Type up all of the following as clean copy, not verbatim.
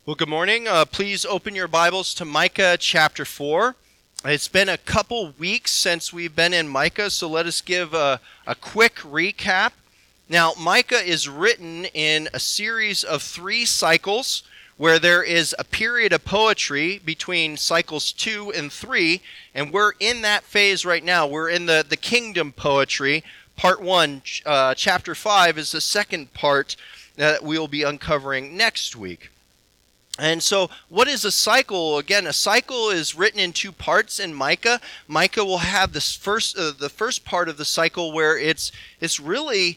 Well, good morning. Please open your Bibles to Micah chapter 4. It's been a couple weeks since we've been in Micah, so let us give a quick recap. Now, Micah is written in a series of 3 cycles where there is a period of poetry between cycles 2 and 3, and we're in that phase right now. We're in the kingdom poetry. Part 1, chapter 5 is the second part that we'll be uncovering next week. And so what is a cycle? Again, a cycle is written in 2 parts in Micah. Micah will have the first part of the cycle where it's really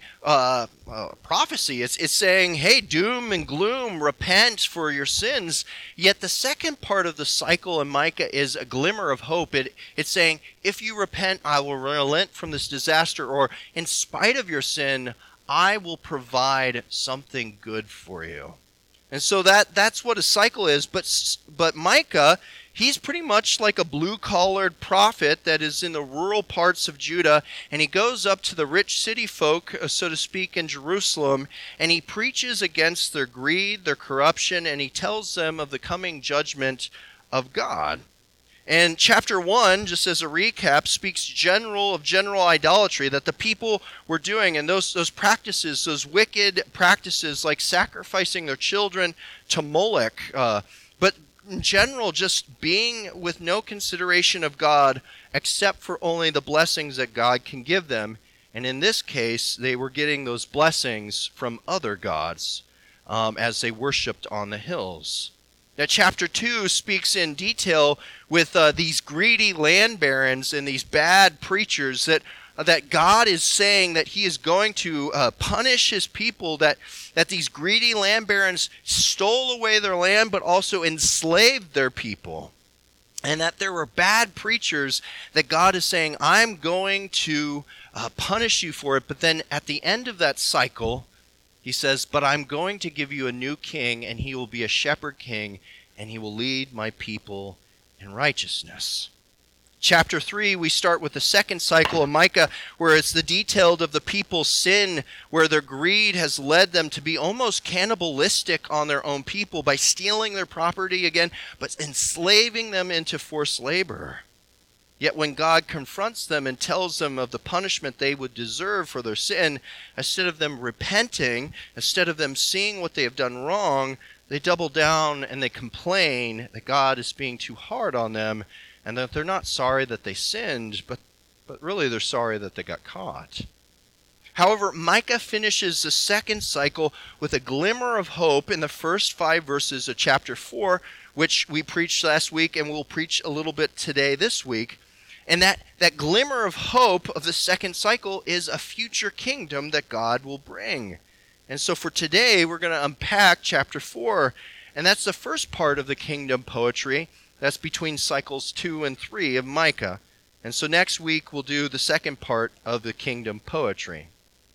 prophecy. It's saying, hey, doom and gloom, repent for your sins. Yet the second part of the cycle in Micah is a glimmer of hope. It's saying, if you repent, I will relent from this disaster, or in spite of your sin, I will provide something good for you. And so that's what a cycle is. But Micah, he's pretty much like a blue-collared prophet that is in the rural parts of Judah, and he goes up to the rich city folk, so to speak, in Jerusalem, and he preaches against their greed, their corruption, and he tells them of the coming judgment of God. And chapter 1, just as a recap, speaks general idolatry that the people were doing, and those practices, those wicked practices like sacrificing their children to Moloch, but in general just being with no consideration of God except for only the blessings that God can give them. And in this case, they were getting those blessings from other gods as they worshipped on the hills. Now, chapter 2 speaks in detail with these greedy land barons and these bad preachers that God is saying that he is going to punish his people, that these greedy land barons stole away their land but also enslaved their people. And that there were bad preachers that God is saying, I'm going to punish you for it. But then at the end of that cycle, he says, but I'm going to give you a new king, and he will be a shepherd king, and he will lead my people in righteousness. Chapter 3, we start with the second cycle of Micah, where it's the detailed of the people's sin, where their greed has led them to be almost cannibalistic on their own people by stealing their property again, but enslaving them into forced labor. Yet when God confronts them and tells them of the punishment they would deserve for their sin, instead of them repenting, instead of them seeing what they have done wrong, they double down and they complain that God is being too hard on them and that they're not sorry that they sinned, but really they're sorry that they got caught. However, Micah finishes the second cycle with a glimmer of hope in the first 5 verses of chapter 4, which we preached last week and we'll preach a little bit today this week. And that glimmer of hope of the second cycle is a future kingdom that God will bring. And so for today, we're going to unpack chapter 4, and that's the first part of the kingdom poetry. That's between cycles 2 and 3 of Micah. And so next week, we'll do the second part of the kingdom poetry.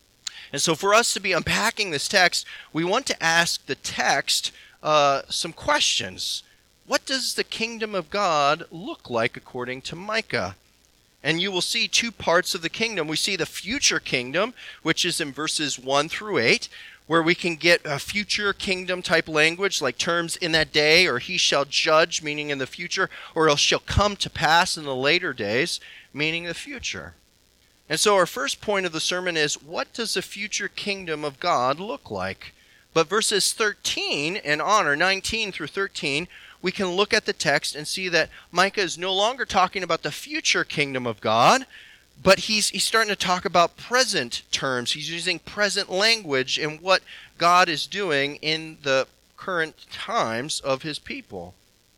And so for us to be unpacking this text, we want to ask the text some questions. What does the kingdom of God look like according to Micah? And you will see 2 parts of the kingdom. We see the future kingdom, which is in verses 1 through 8, where we can get a future kingdom type language like terms in that day, or he shall judge, meaning in the future, or it shall come to pass in the later days, meaning the future. And so our first point of the sermon is, what does the future kingdom of God look like? But verses 13 and on, or 19 through 13, we can look at the text and see that Micah is no longer talking about the future kingdom of God, but he's starting to talk about present terms. He's using present language in what God is doing in the current times of his people.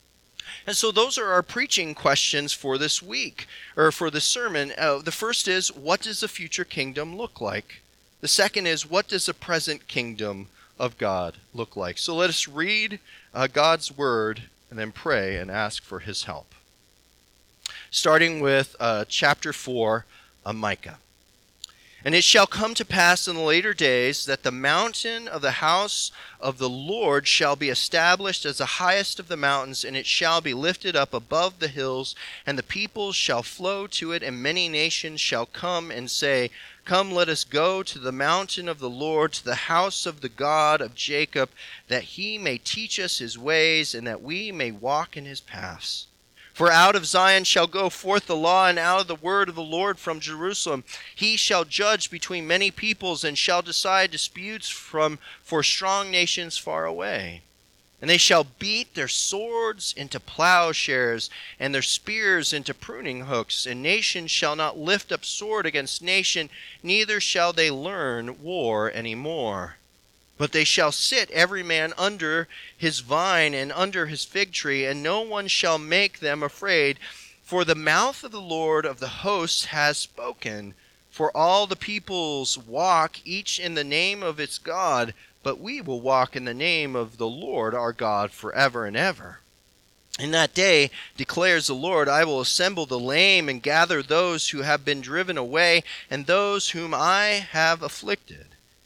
And so those are our preaching questions for this week, or for the sermon. The first is, what does the future kingdom look like? The second is, what does the present kingdom of God look like? So let us read God's word and then pray and ask for his help. Starting with chapter 4 of Micah. And it shall come to pass in the later days that the mountain of the house of the Lord shall be established as the highest of the mountains, and it shall be lifted up above the hills, and the peoples shall flow to it, and many nations shall come and say, Come, let us go to the mountain of the Lord, to the house of the God of Jacob, that he may teach us his ways, and that we may walk in his paths. For out of Zion shall go forth the law, and out of the word of the Lord from Jerusalem. He shall judge between many peoples, and shall decide disputes for strong nations far away. And they shall beat their swords into plowshares, and their spears into pruning hooks. And nation shall not lift up sword against nation, neither shall they learn war any more. But they shall sit every man under his vine and under his fig tree, and no one shall make them afraid. For the mouth of the Lord of the hosts has spoken. For all the peoples walk each in the name of its God, but we will walk in the name of the Lord our God forever and ever. In that day, declares the Lord, I will assemble the lame and gather those who have been driven away, and those whom I have afflicted.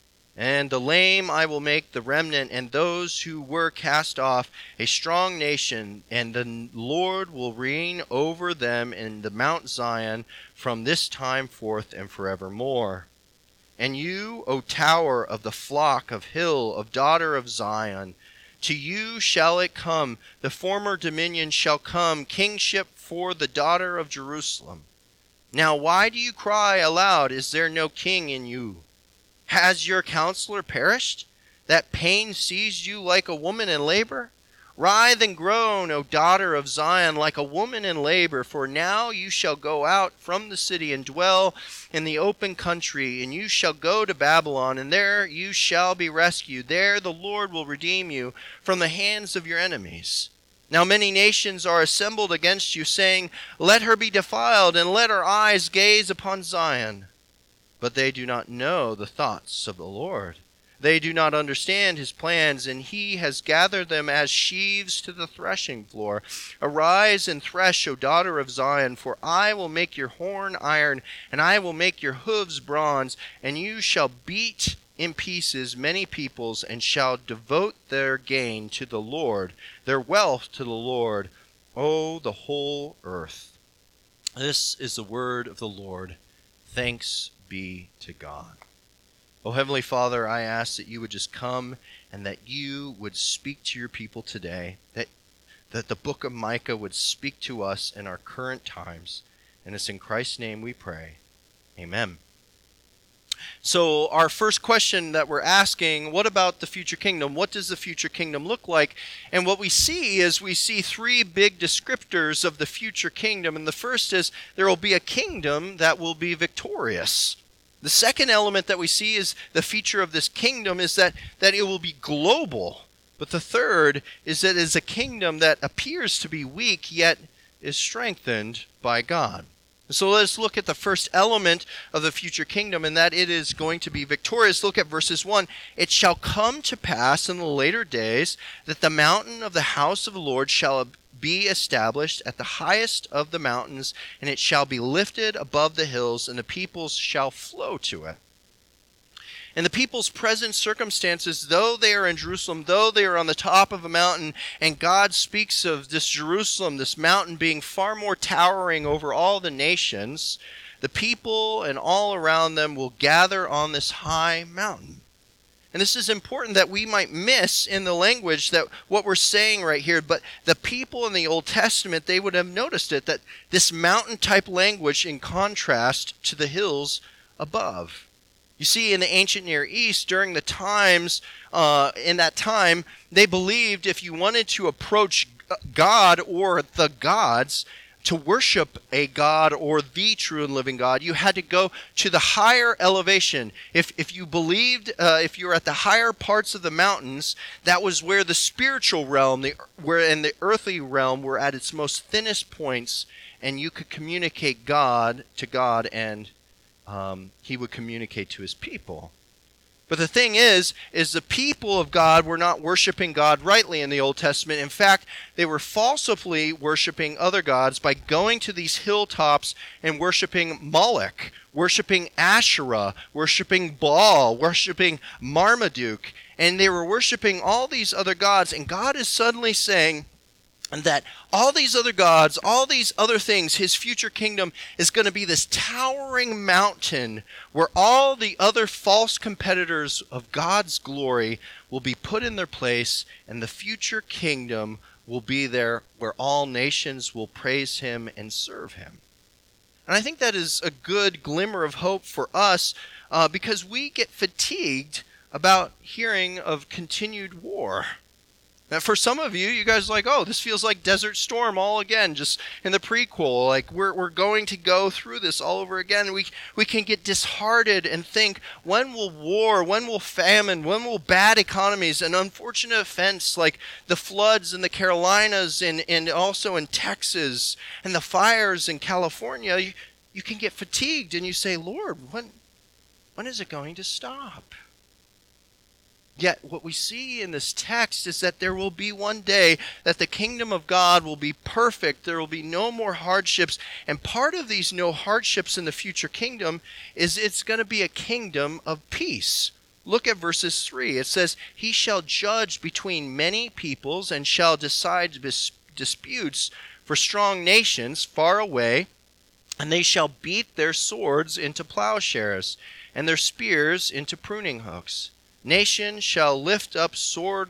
And the lame I will make the remnant, and those who were cast off a strong nation, and the Lord will reign over them in the Mount Zion from this time forth and forevermore. And you, O tower of the flock of hill of daughter of Zion, to you shall it come, the former dominion shall come, kingship for the daughter of Jerusalem. Now why do you cry aloud, is there no king in you? Has your counselor perished, that pain seized you like a woman in labor? Writhe and groan, O daughter of Zion, like a woman in labor, for now you shall go out from the city and dwell in the open country, and you shall go to Babylon, and there you shall be rescued. There the Lord will redeem you from the hands of your enemies. Now many nations are assembled against you, saying, Let her be defiled, and let our eyes gaze upon Zion. But they do not know the thoughts of the Lord. They do not understand his plans, and he has gathered them as sheaves to the threshing floor. Arise and thresh, O daughter of Zion, for I will make your horn iron, and I will make your hooves bronze, and you shall beat in pieces many peoples, and shall devote their gain to the Lord, their wealth to the Lord, O the whole earth. This is the word of the Lord. Thanks be to God. Oh, Heavenly Father, I ask that you would just come and that you would speak to your people today, that the book of Micah would speak to us in our current times. And it's in Christ's name we pray. Amen. So our first question that we're asking, what about the future kingdom? What does the future kingdom look like? And what we see is we see three big descriptors of the future kingdom. And the first is there will be a kingdom that will be victorious. The second element that we see is the feature of this kingdom is that it will be global. But the third is that it is a kingdom that appears to be weak, yet is strengthened by God. So let's look at the first element of the future kingdom, and that it is going to be victorious. Look at verses 1. It shall come to pass in the later days that the mountain of the house of the Lord shall be established at the highest of the mountains, and it shall be lifted above the hills, and the peoples shall flow to it. And the people's present circumstances, though they are in Jerusalem, though they are on the top of a mountain, and God speaks of this Jerusalem, this mountain being far more towering over all the nations, the people and all around them will gather on this high mountain. And this is important that we might miss in the language that what we're saying right here, but the people in the Old Testament, they would have noticed it, that this mountain type language in contrast to the hills above. You see, in the ancient Near East, during the times, in that time, they believed if you wanted to approach God or the gods, to worship a God or the true and living God, you had to go to the higher elevation. If you believed, if you were at the higher parts of the mountains, that was where the spiritual realm, where in the earthly realm were at its most thinnest points, and you could communicate God to God, and he would communicate to his people. But the thing is the people of God were not worshiping God rightly in the Old Testament. In fact, they were falsely worshiping other gods by going to these hilltops and worshiping Moloch, worshiping Asherah, worshiping Baal, worshiping Marmaduke. And they were worshiping all these other gods. And God is suddenly saying that all these other gods, all these other things, his future kingdom is going to be this towering mountain where all the other false competitors of God's glory will be put in their place, and the future kingdom will be there where all nations will praise him and serve him. And I think that is a good glimmer of hope for us because we get fatigued about hearing of continued war. Now, for some of you, you guys are like, oh, this feels like Desert Storm all again, just in the prequel. Like, we're going to go through this all over again. We can get disheartened and think, when will war, when will famine, when will bad economies, and unfortunate events like the floods in the Carolinas and also in Texas and the fires in California, you can get fatigued and you say, Lord, when is it going to stop? Yet what we see in this text is that there will be one day that the kingdom of God will be perfect. There will be no more hardships. And part of these no hardships in the future kingdom is it's going to be a kingdom of peace. Look at verses 3. It says, he shall judge between many peoples and shall decide disputes for strong nations far away. And they shall beat their swords into plowshares and their spears into pruning hooks. Nation shall not lift up sword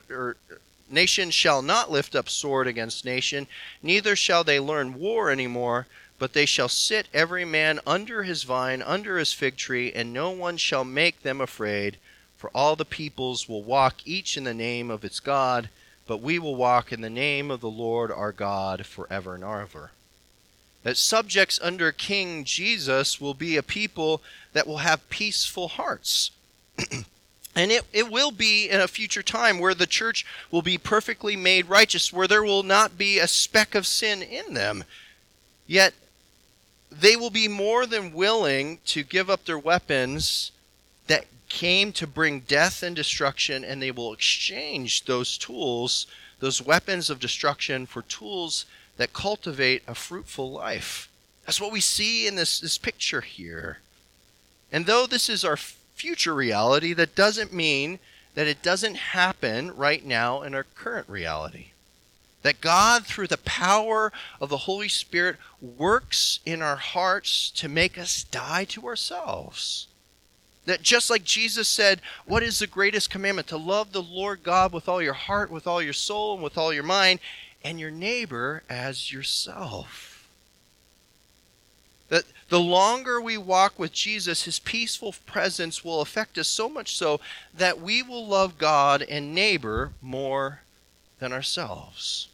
against nation, neither shall they learn war any more, but they shall sit every man under his vine, under his fig tree, and no one shall make them afraid. For all the peoples will walk each in the name of its God, but we will walk in the name of the Lord our God forever and ever. That subjects under King Jesus will be a people that will have peaceful hearts. And it will be in a future time where the church will be perfectly made righteous, where there will not be a speck of sin in them. Yet they will be more than willing to give up their weapons that came to bring death and destruction, and they will exchange those tools, those weapons of destruction, for tools that cultivate a fruitful life. That's what we see in this picture here. And though this is our future reality, that doesn't mean that it doesn't happen right now in our current reality. That God, through the power of the Holy Spirit, works in our hearts to make us die to ourselves. That just like Jesus said, what is the greatest commandment? To love the Lord God with all your heart, with all your soul, and with all your mind, and your neighbor as yourself. That the longer we walk with Jesus, his peaceful presence will affect us so much so that we will love God and neighbor more than ourselves.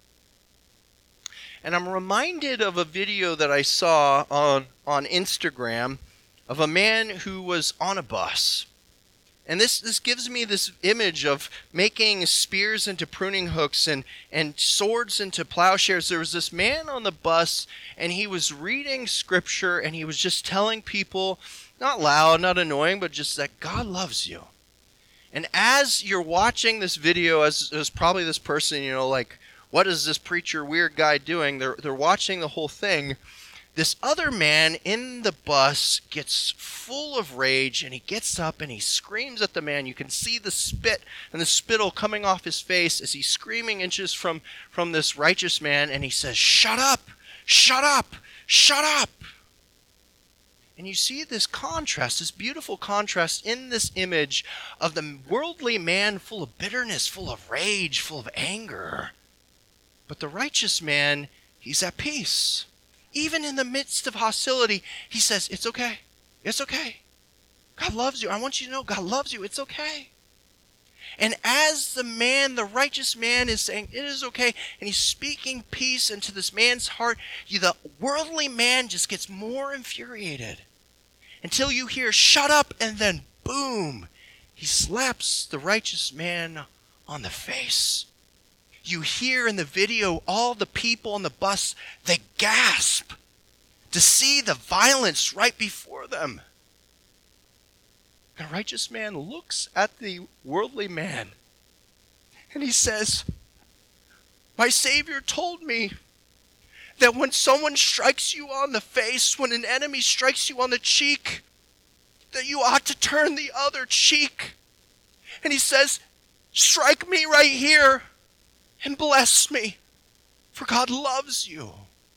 And I'm reminded of a video that I saw on Instagram of a man who was on a bus. And this gives me this image of making spears into pruning hooks and swords into plowshares. There was this man on the bus, and he was reading scripture, and he was just telling people, not loud, not annoying, but just that God loves you. And as you're watching this video, as probably this person, like, what is this preacher weird guy doing? They're watching the whole thing. This other man in the bus gets full of rage, and he gets up and he screams at the man. You can see the spit and the spittle coming off his face as he's screaming inches from this righteous man, and he says, "Shut up! Shut up! Shut up!" And you see this contrast, this beautiful contrast in this image of the worldly man full of bitterness, full of rage, full of anger. But the righteous man, he's at peace. Even in the midst of hostility, he says, it's okay. It's okay. God loves you. I want you to know God loves you. It's okay. And as the righteous man is saying, it is okay, and he's speaking peace into this man's heart, the worldly man just gets more infuriated until you hear, shut up, and then boom, he slaps the righteous man on the face. You hear in the video all the people on the bus, they gasp to see the violence right before them. The righteous man looks at the worldly man and he says, my Savior told me that when someone strikes you on the face, when an enemy strikes you on the cheek, that you ought to turn the other cheek. And he says, strike me right here and bless me, for God loves you.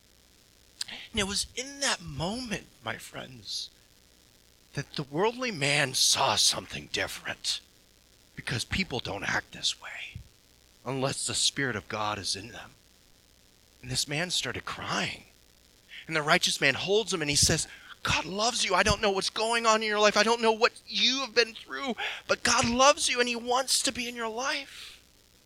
And it was in that moment, my friends, that the worldly man saw something different, because people don't act this way unless the Spirit of God is in them. And this man started crying. And the righteous man holds him and he says, God loves you. I don't know what's going on in your life. I don't know what you have been through, but God loves you and he wants to be in your life.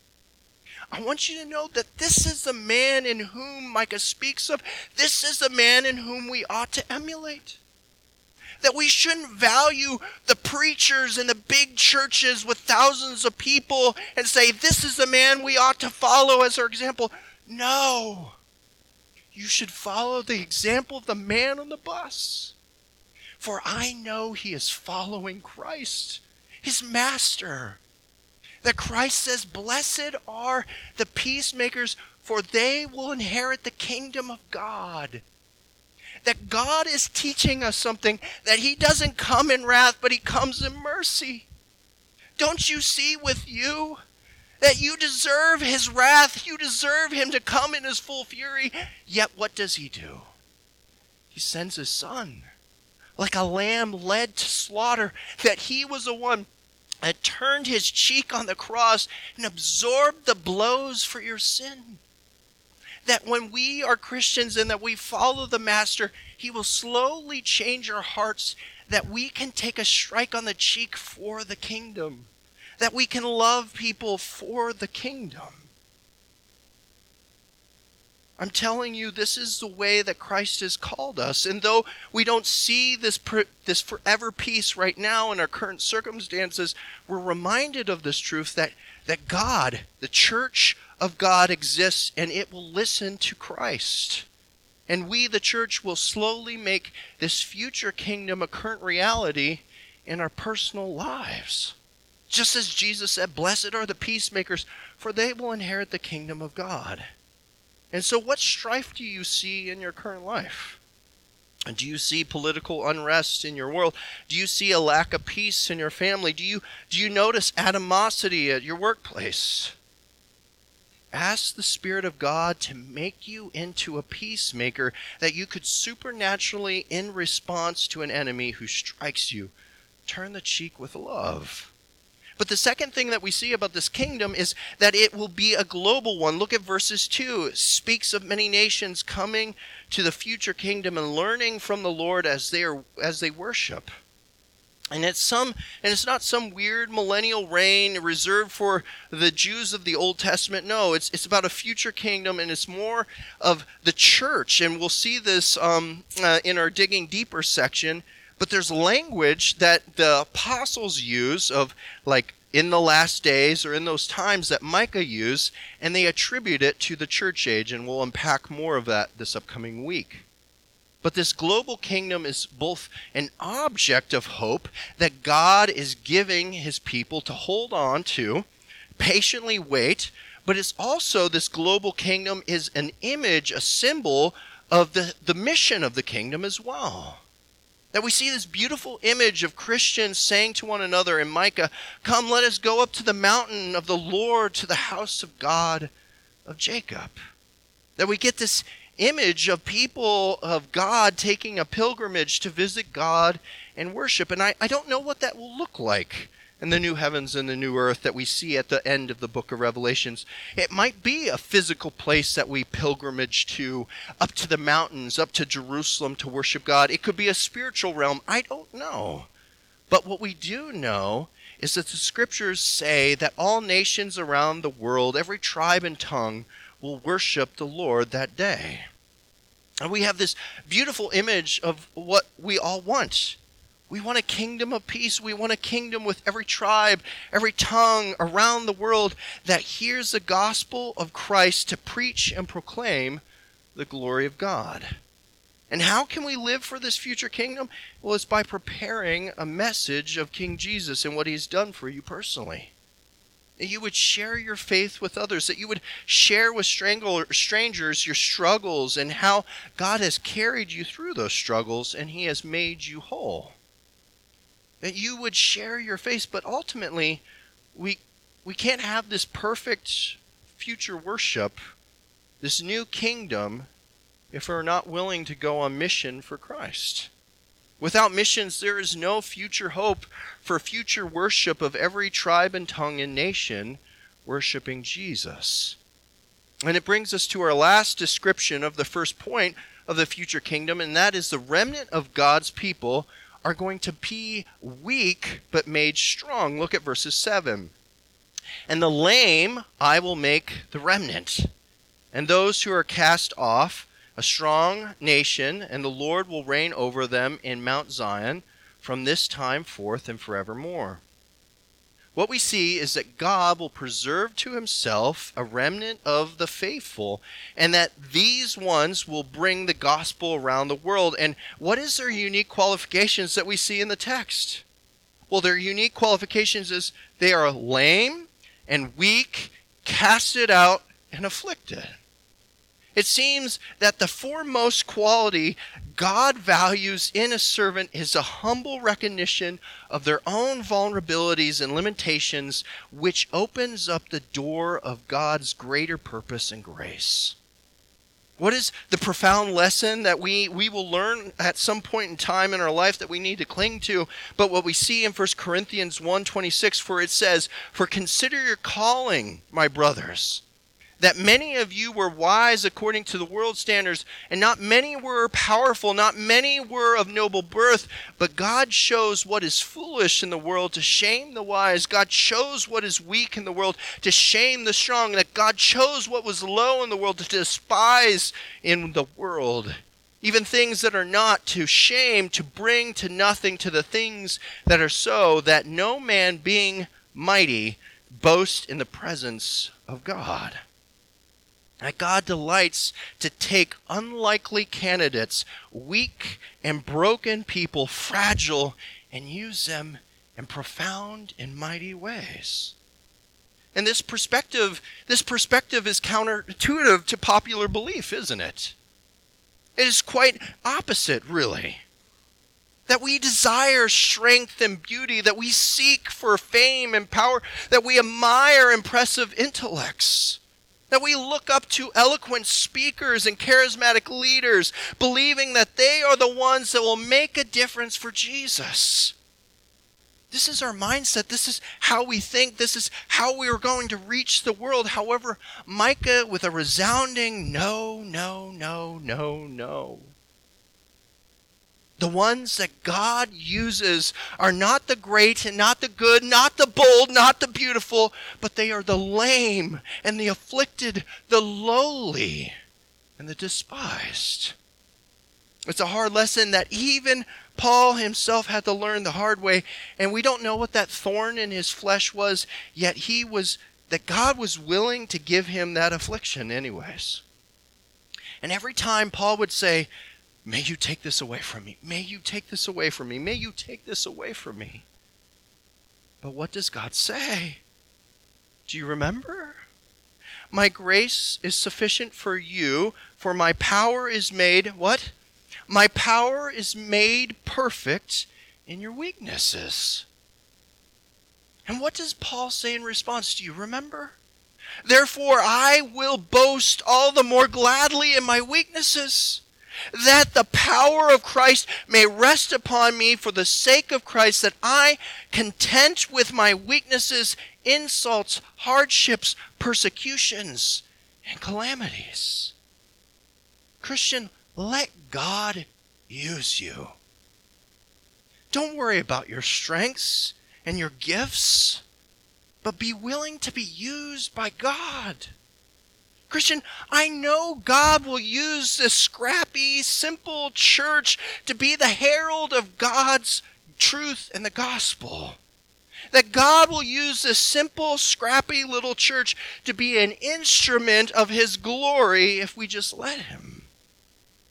I want you to know that this is the man in whom Micah speaks of. This is the man in whom we ought to emulate. That we shouldn't value the preachers in the big churches with thousands of people and say, this is the man we ought to follow as our example. No. You should follow the example of the man on the bus. For I know he is following Christ, his master. That Christ says, blessed are the peacemakers, for they will inherit the kingdom of God. That God is teaching us something, that he doesn't come in wrath, but he comes in mercy. Don't you see with you that you deserve his wrath? You deserve him to come in his full fury. Yet what does he do? He sends his son, like a lamb led to slaughter, that he was the one that turned his cheek on the cross and absorbed the blows for your sin. That when we are Christians and that we follow the Master, he will slowly change our hearts, that we can take a strike on the cheek for the kingdom, that we can love people for the kingdom. I'm telling you, this is the way that Christ has called us. And though we don't see this forever peace right now in our current circumstances, we're reminded of this truth that God, the church of God, exists, and it will listen to Christ. And we, the church, will slowly make this future kingdom a current reality in our personal lives. Just as Jesus said, blessed are the peacemakers, for they will inherit the kingdom of God. And so what strife do you see in your current life? And do you see political unrest in your world? Do you see a lack of peace in your family? Do you notice animosity at your workplace? Ask the Spirit of God to make you into a peacemaker, that you could supernaturally, in response to an enemy who strikes you, turn the cheek with love. But the second thing that we see about this kingdom is that it will be a global one. Look at verses 2. It speaks of many nations coming to the future kingdom and learning from the Lord as they worship. And it's not some weird millennial reign reserved for the Jews of the Old Testament. No, it's about a future kingdom, and it's more of the church. And we'll see this in our Digging Deeper section. But there's language that the apostles use of, like, in the last days or in those times that Micah used, and they attribute it to the church age, and we'll unpack more of that this upcoming week. But this global kingdom is both an object of hope that God is giving his people to hold on to, patiently wait, but it's also, this global kingdom is an image, a symbol of the mission of the kingdom as well. That we see this beautiful image of Christians saying to one another in Micah, come, let us go up to the mountain of the Lord, to the house of God of Jacob. That we get this image of people of God taking a pilgrimage to visit God and worship. And I don't know what that will look like in the new heavens and the new earth that we see at the end of the book of Revelations. It might be a physical place that we pilgrimage to, up to the mountains, up to Jerusalem to worship God. It could be a spiritual realm. I don't know. But what we do know is that the scriptures say that all nations around the world, every tribe and tongue, will worship the Lord that day. And we have this beautiful image of what we all want. We want a kingdom of peace. We want a kingdom with every tribe, every tongue around the world that hears the gospel of Christ to preach and proclaim the glory of God. And how can we live for this future kingdom? Well, it's by preparing a message of King Jesus and what he's done for you personally. That you would share your faith with others, that you would share with strangers your struggles and how God has carried you through those struggles and he has made you whole. That you would share your faith, but ultimately, we can't have this perfect future worship, this new kingdom, if we're not willing to go on mission for Christ. Without missions, there is no future hope for future worship of every tribe and tongue and nation worshiping Jesus. And it brings us to our last description of the first point of the future kingdom, and that is the remnant of God's people are going to be weak but made strong. Look at verses 7. And the lame I will make the remnant, and those who are cast off a strong nation, and the Lord will reign over them in Mount Zion from this time forth and forevermore. What we see is that God will preserve to himself a remnant of the faithful, and that these ones will bring the gospel around the world. And what is their unique qualifications that we see in the text? Well, their unique qualifications is they are lame and weak, casted out, and afflicted. It seems that the foremost quality God values in a servant is a humble recognition of their own vulnerabilities and limitations, which opens up the door of God's greater purpose and grace. What is the profound lesson that we will learn at some point in time in our life that we need to cling to? But what we see in 1 Corinthians 1:26, for it says, "For consider your calling, my brothers, that many of you were wise according to the world's standards, and not many were powerful, not many were of noble birth, but God chose what is foolish in the world to shame the wise. God chose what is weak in the world to shame the strong, that God chose what was low in the world to despise in the world, even things that are not, to shame, to bring to nothing to the things that are so, that no man being mighty boast in the presence of God." That God delights to take unlikely candidates, weak and broken people, fragile, and use them in profound and mighty ways. And this perspective is counterintuitive to popular belief, isn't it? It is quite opposite, really. That we desire strength and beauty, that we seek for fame and power, that we admire impressive intellects, that we look up to eloquent speakers and charismatic leaders, believing that they are the ones that will make a difference for Jesus. This is our mindset. This is how we think. This is how we are going to reach the world. However, Micah, with a resounding no, no, no, no, no. The ones that God uses are not the great and not the good, not the bold, not the beautiful, but they are the lame and the afflicted, the lowly and the despised. It's a hard lesson that even Paul himself had to learn the hard way, and we don't know what that thorn in his flesh was, yet that God was willing to give him that affliction anyways. And every time Paul would say, "May you take this away from me. May you take this away from me. May you take this away from me." But what does God say? Do you remember? "My grace is sufficient for you, for my power is made," what? "My power is made perfect in your weaknesses." And what does Paul say in response? Do you remember? "Therefore I will boast all the more gladly in my weaknesses, that the power of Christ may rest upon me. For the sake of Christ, that I, content with my weaknesses, insults, hardships, persecutions, and calamities." Christian, let God use you. Don't worry about your strengths and your gifts, but be willing to be used by God. Christian, I know God will use this scrappy, simple church to be the herald of God's truth and the gospel. That God will use this simple, scrappy little church to be an instrument of his glory if we just let him.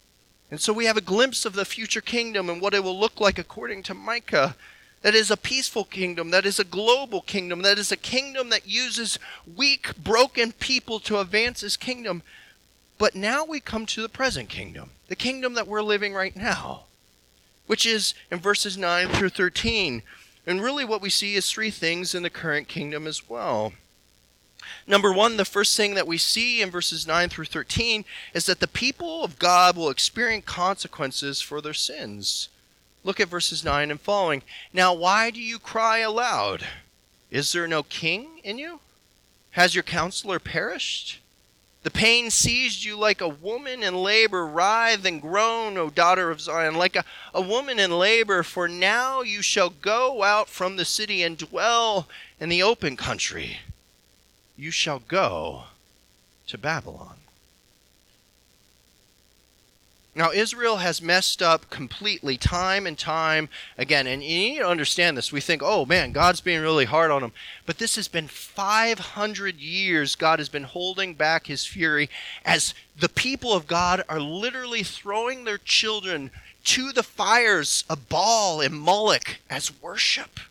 And so we have a glimpse of the future kingdom and what it will look like according to Micah. That is a peaceful kingdom, that is a global kingdom, that is a kingdom that uses weak, broken people to advance his kingdom. But now we come to the present kingdom, the kingdom that we're living right now, which is in verses 9 through 13. And really what we see is three things in the current kingdom as well. Number one, the first thing that we see in verses 9 through 13 is that the people of God will experience consequences for their sins. Look at verses 9 and following. Now, why do you cry aloud? Is there no king in you? Has your counselor perished? The pain seized you like a woman in labor. Writhe and groan, O daughter of Zion, like a woman in labor. For now you shall go out from the city and dwell in the open country. You shall go to Babylon. Now, Israel has messed up completely time and time again. And you need to understand this. We think, oh man, God's being really hard on them. But this has been 500 years God has been holding back his fury as the people of God are literally throwing their children to the fires of Baal and Moloch as worship.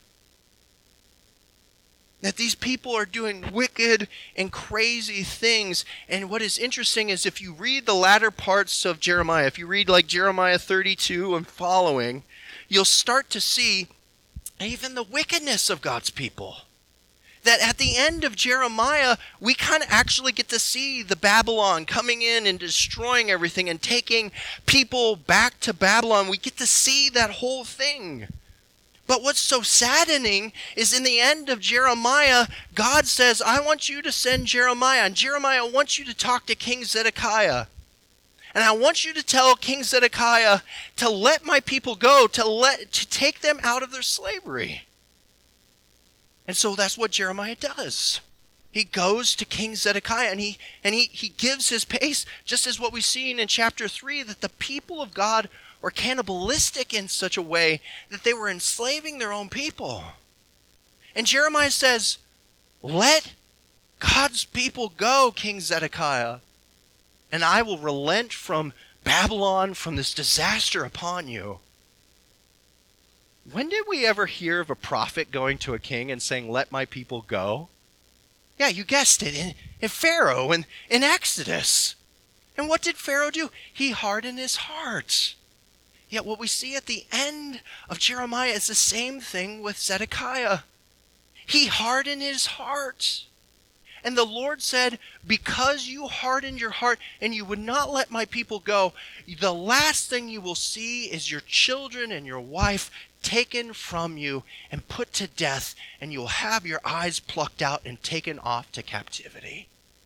That these people are doing wicked and crazy things. And what is interesting is if you read the latter parts of Jeremiah, if you read like Jeremiah 32 and following, you'll start to see even the wickedness of God's people. That at the end of Jeremiah, we kind of actually get to see the Babylon coming in and destroying everything and taking people back to Babylon. We get to see that whole thing. But what's so saddening is in the end of Jeremiah, God says, I want you to send Jeremiah. And Jeremiah, I want you to talk to King Zedekiah. And I want you to tell King Zedekiah to let my people go, to take them out of their slavery. And so that's what Jeremiah does. He goes to King Zedekiah and he gives his pace, just as what we've seen in chapter 3, that the people of God were cannibalistic in such a way that they were enslaving their own people. And Jeremiah says, let God's people go, King Zedekiah, and I will relent from Babylon, from this disaster upon you. When did we ever hear of a prophet going to a king and saying, let my people go? Yeah, you guessed it, in Pharaoh, in Exodus. And what did Pharaoh do? He hardened his heart. Yet what we see at the end of Jeremiah is the same thing with Zedekiah. He hardened his heart. And the Lord said, because you hardened your heart and you would not let my people go, the last thing you will see is your children and your wife taken from you and put to death, and you will have your eyes plucked out and taken off to captivity.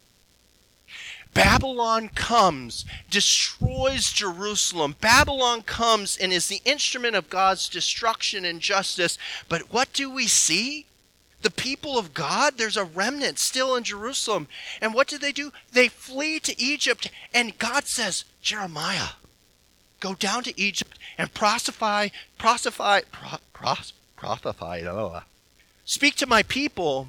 Babylon comes, destroys Jerusalem. Babylon comes and is the instrument of God's destruction and justice. But what do we see? The people of God, there's a remnant still in Jerusalem. And what do? They flee to Egypt. And God says, Jeremiah, go down to Egypt and speak to my people.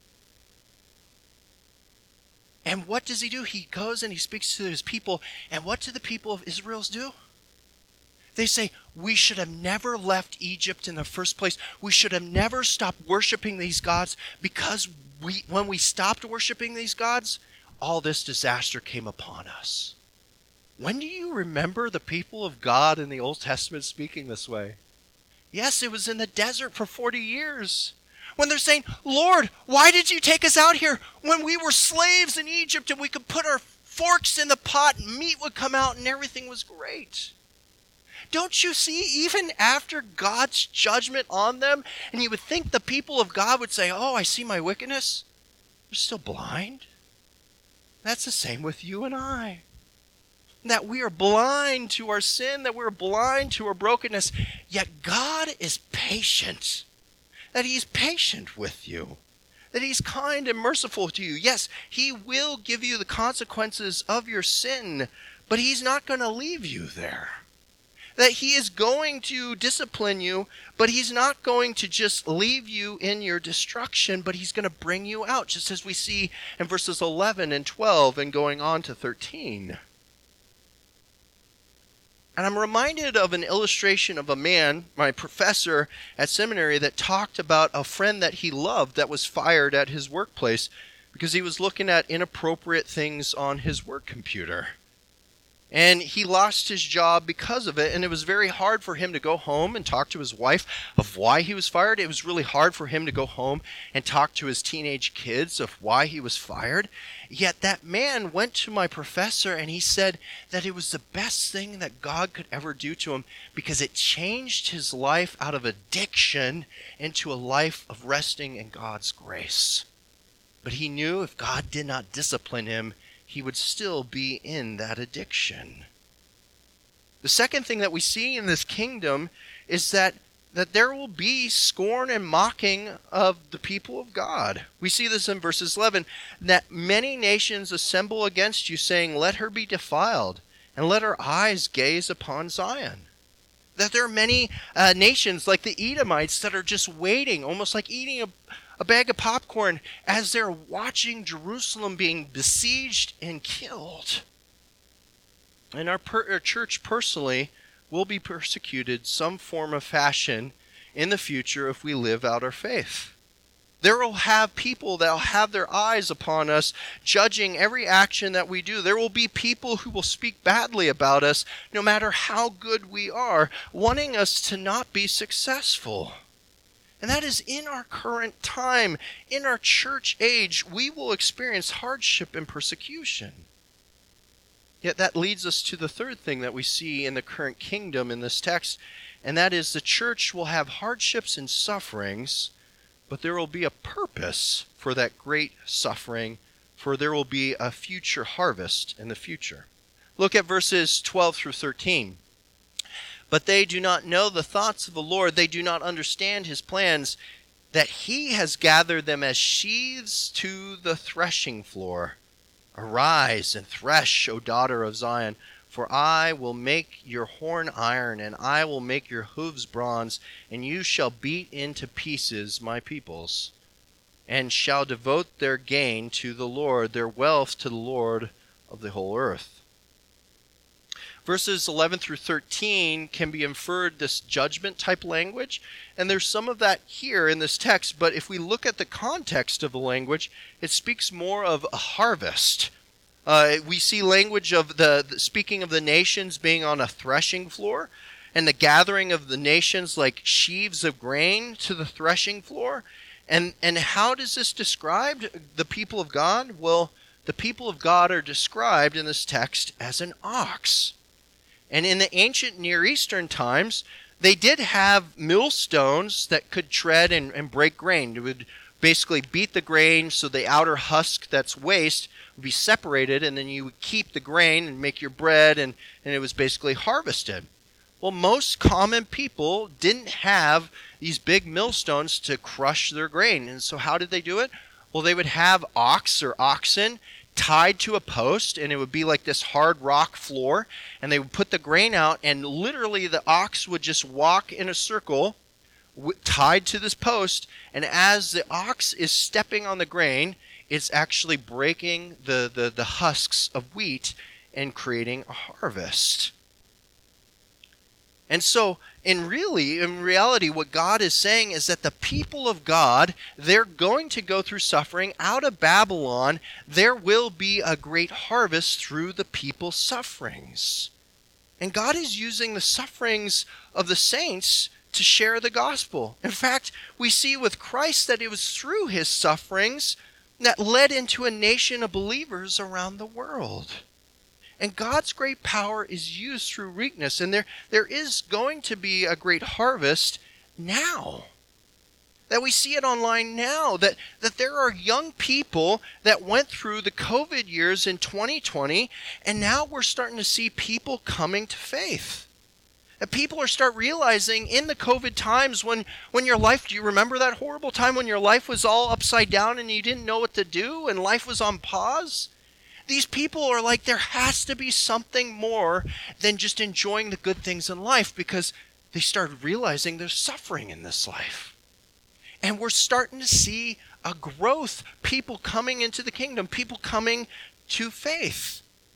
And what does he do? He goes and he speaks to his people. And what do the people of Israel do? They say, we should have never left Egypt in the first place. We should have never stopped worshiping these gods, because when we stopped worshiping these gods, all this disaster came upon us. When do you remember the people of God in the Old Testament speaking this way? Yes, it was in the desert for 40 years. When they're saying, Lord, why did you take us out here when we were slaves in Egypt and we could put our forks in the pot and meat would come out and everything was great? Don't you see, even after God's judgment on them, and you would think the people of God would say, oh, I see my wickedness, they're still blind? That's the same with you and I. That we are blind to our sin, that we're blind to our brokenness, yet God is patient. That he's patient with you, that he's kind and merciful to you. Yes, he will give you the consequences of your sin, but he's not going to leave you there. That he is going to discipline you, but he's not going to just leave you in your destruction, but he's going to bring you out, just as we see in verses 11 and 12 and going on to 13. And I'm reminded of an illustration of a man, my professor at seminary, that talked about a friend that he loved that was fired at his workplace because he was looking at inappropriate things on his work computer. And he lost his job because of it, and it was very hard for him to go home and talk to his wife of why he was fired. It was really hard for him to go home and talk to his teenage kids of why he was fired. Yet that man went to my professor and he said that it was the best thing that God could ever do to him because it changed his life out of addiction into a life of resting in God's grace. But he knew if God did not discipline him, he would still be in that addiction. The second thing that we see in this kingdom is that there will be scorn and mocking of the people of God. We see this in verses 11, that many nations assemble against you, saying, let her be defiled, and let her eyes gaze upon Zion. That there are many nations like the Edomites that are just waiting, almost like eating a bag of popcorn as they're watching Jerusalem being besieged and killed. And our church personally will be persecuted some form of fashion in the future if we live out our faith. There will have people that will have their eyes upon us, judging every action that we do. There will be people who will speak badly about us, no matter how good we are, wanting us to not be successful. And that is in our current time, in our church age, we will experience hardship and persecution. Yet that leads us to the third thing that we see in the current kingdom in this text, and that is the church will have hardships and sufferings, but there will be a purpose for that great suffering, for there will be a future harvest in the future. Look at verses 12 through 13. But they do not know the thoughts of the Lord. They do not understand his plans, that he has gathered them as sheaves to the threshing floor. Arise and thresh, O daughter of Zion, for I will make your horn iron, and I will make your hooves bronze, and you shall beat into pieces my peoples, and shall devote their gain to the Lord, their wealth to the Lord of the whole earth. Verses 11 through 13 can be inferred this judgment type language, and there's some of that here in this text, but if we look at the context of the language, it speaks more of a harvest. We see language of the speaking of the nations being on a threshing floor, and the gathering of the nations like sheaves of grain to the threshing floor. And how does this describe the people of God? Well, the people of God are described in this text as an ox. And in the ancient Near Eastern times, they did have millstones that could tread and break grain. It would basically beat the grain so the outer husk that's waste would be separated, and then you would keep the grain and make your bread, and it was basically harvested. Well, most common people didn't have these big millstones to crush their grain. And so how did they do it? Well, they would have ox or oxen tied to a post, and it would be like this hard rock floor, and they would put the grain out, and literally the ox would just walk in a circle tied to this post, and as the ox is stepping on the grain, it's actually breaking the husks of wheat and creating a harvest. And so, in reality, what God is saying is that the people of God, they're going to go through suffering. Out of Babylon, there will be a great harvest through the people's sufferings. And God is using the sufferings of the saints to share the gospel. In fact, we see with Christ that it was through his sufferings that led into a nation of believers around the world. And God's great power is used through weakness. And there is going to be a great harvest now. That we see it online now. That there are young people that went through the COVID years in 2020. And now we're starting to see people coming to faith. And people are start realizing in the COVID times when your life, do you remember that horrible time when your life was all upside down and you didn't know what to do and life was on pause? These people are like, there has to be something more than just enjoying the good things in life, because they started realizing there's suffering in this life. And we're starting to see a growth, people coming into the kingdom, people coming to faith.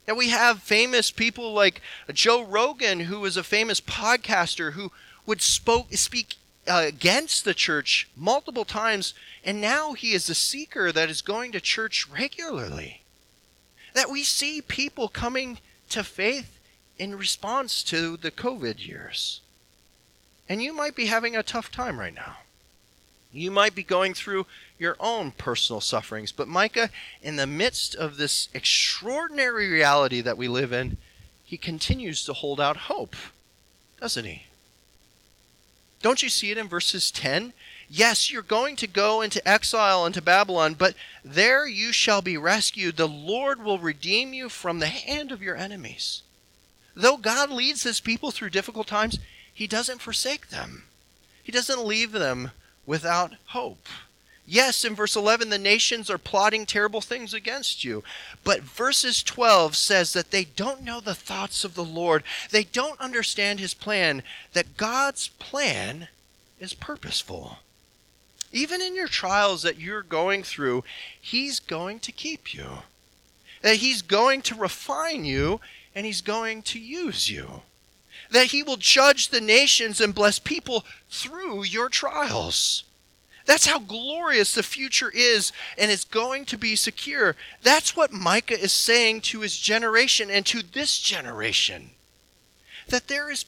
That we have famous people like Joe Rogan, who was a famous podcaster who would speak against the church multiple times, and now he is a seeker that is going to church regularly. That we see people coming to faith in response to the COVID years. And you might be having a tough time right now. You might be going through your own personal sufferings. But Micah, in the midst of this extraordinary reality that we live in, he continues to hold out hope, doesn't he? Don't you see it in verses 10? Yes, you're going to go into exile into Babylon, but there you shall be rescued. The Lord will redeem you from the hand of your enemies. Though God leads his people through difficult times, he doesn't forsake them. He doesn't leave them without hope. Yes, in verse 11, the nations are plotting terrible things against you. But verses 12 says that they don't know the thoughts of the Lord. They don't understand his plan, that God's plan is purposeful. Even in your trials that you're going through, he's going to keep you. That he's going to refine you, and he's going to use you. That he will judge the nations and bless people through your trials. That's how glorious the future is, and it's going to be secure. That's what Micah is saying to his generation and to this generation. That there is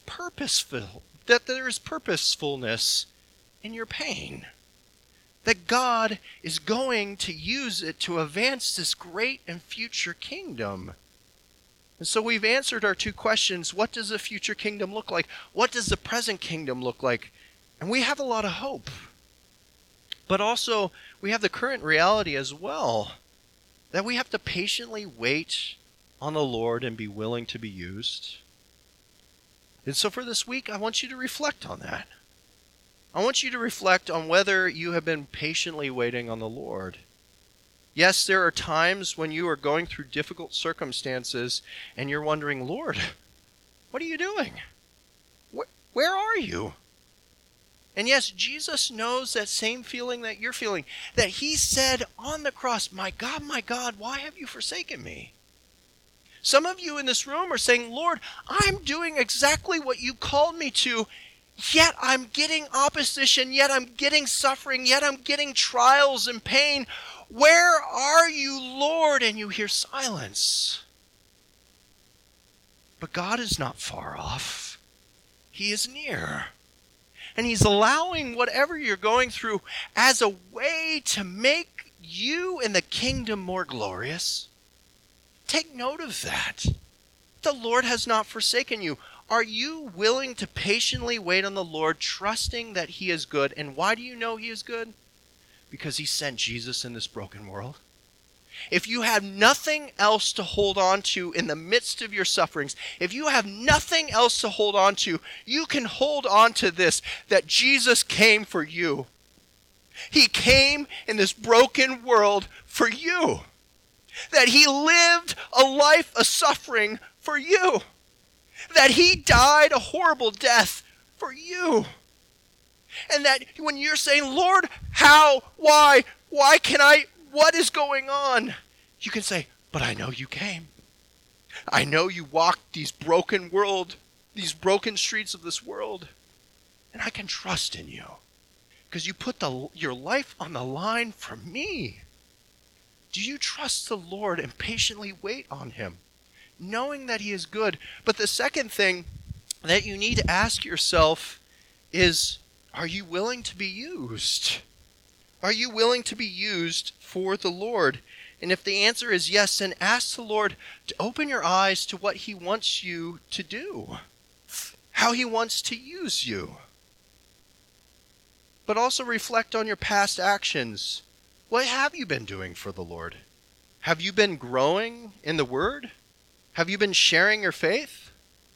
purposefulness in your pain. That God is going to use it to advance this great and future kingdom. And so we've answered our two questions. What does the future kingdom look like? What does the present kingdom look like? And we have a lot of hope. But also, we have the current reality as well, that we have to patiently wait on the Lord and be willing to be used. And so for this week, I want you to reflect on that. I want you to reflect on whether you have been patiently waiting on the Lord. Yes, there are times when you are going through difficult circumstances and you're wondering, Lord, what are you doing? Where are you? And yes, Jesus knows that same feeling that you're feeling, that he said on the cross, my God, why have you forsaken me? Some of you in this room are saying, Lord, I'm doing exactly what you called me to, yet I'm getting opposition, yet I'm getting suffering, yet I'm getting trials and pain. Where are you, Lord? And you hear silence. But God is not far off. He is near. And he's allowing whatever you're going through as a way to make you and the kingdom more glorious. Take note of that. The Lord has not forsaken you. Are you willing to patiently wait on the Lord, trusting that he is good? And why do you know he is good? Because he sent Jesus in this broken world. If you have nothing else to hold on to in the midst of your sufferings, if you have nothing else to hold on to, you can hold on to this, that Jesus came for you. He came in this broken world for you. That he lived a life of suffering for you. That he died a horrible death for you. And that when you're saying, Lord, how, why can I, what is going on? You can say, but I know you came. I know you walked these broken streets of this world. And I can trust in you. Because you put your life on the line for me. Do you trust the Lord and patiently wait on him, knowing that he is good? But the second thing that you need to ask yourself is, are you willing to be used? Are you willing to be used for the Lord? And if the answer is yes, then ask the Lord to open your eyes to what he wants you to do, how he wants to use you. But also reflect on your past actions. What have you been doing for the Lord? Have you been growing in the Word? Have you been sharing your faith?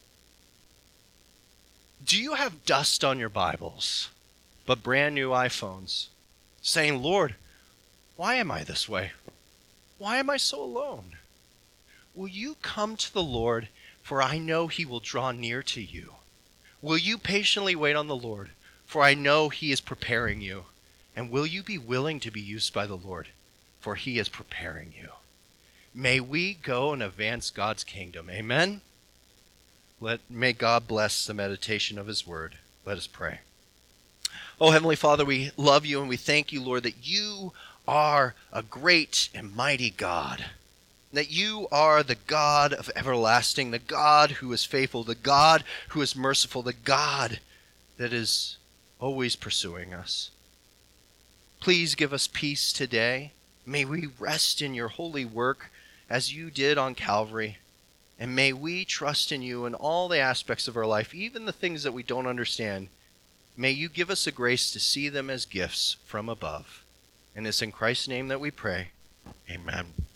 Do you have dust on your Bibles, but brand new iPhones, saying, Lord, why am I this way? Why am I so alone? Will you come to the Lord, for I know he will draw near to you? Will you patiently wait on the Lord, for I know he is preparing you? And will you be willing to be used by the Lord, for he is preparing you? may we go and advance God's kingdom. Amen? May God bless the meditation of his word. Let us pray. Oh, Heavenly Father, we love you and we thank you, Lord, that you are a great and mighty God. That you are the God of everlasting, the God who is faithful, the God who is merciful, the God that is always pursuing us. Please give us peace today. May we rest in your holy work as you did on Calvary. And may we trust in you in all the aspects of our life, even the things that we don't understand. May you give us the grace to see them as gifts from above. And it's in Christ's name that we pray. Amen.